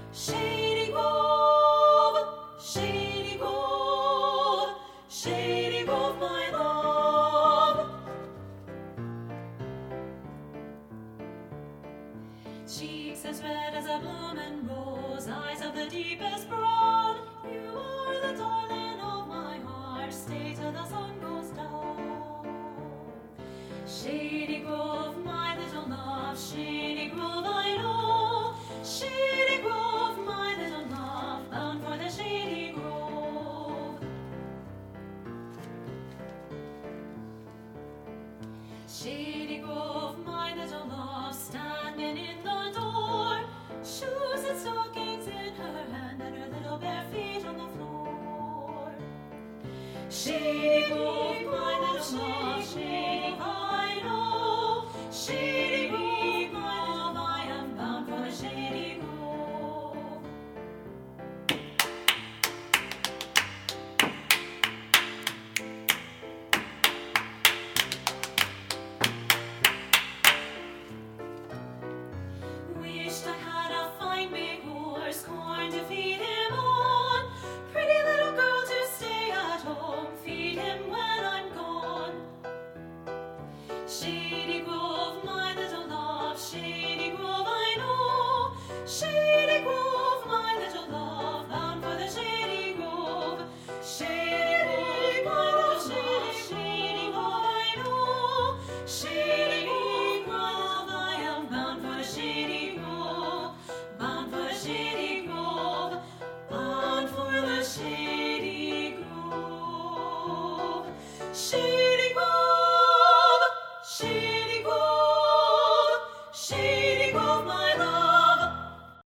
Shady Grove, Shady Grove, Shady Grove, my love. Cheeks as red as a blooming rose, eyes of the deepest brown. You are the darling of my heart, stay till the sun goes down. Shady Grove, my little love, Shady Grove, I know. Shady Grove, my little love, bound for the Shady Grove. Shady Grove, my little love, standing in the door, shoes and stockings in her hand, and her little bare feet on the floor. Shady Grove, my little love, Shady Grove, I know. Shady Grove, my love, I am bound for the Shady Grove. Wished I had a fine big horse, corn to feed him on. Pretty little girl to stay at home, feed him when I'm gone. Shady Grove, my little love, Shady Grove, I know. Shady Grove, my little love, bound for the Shady Grove. Shady Grove, my little love, Shady Grove, I know. Shady Grove, I am bound for the Shady Grove, bound for the Shady Grove, bound for the Shady Grove. Shady Grove, Shady Grove, Shady Grove, my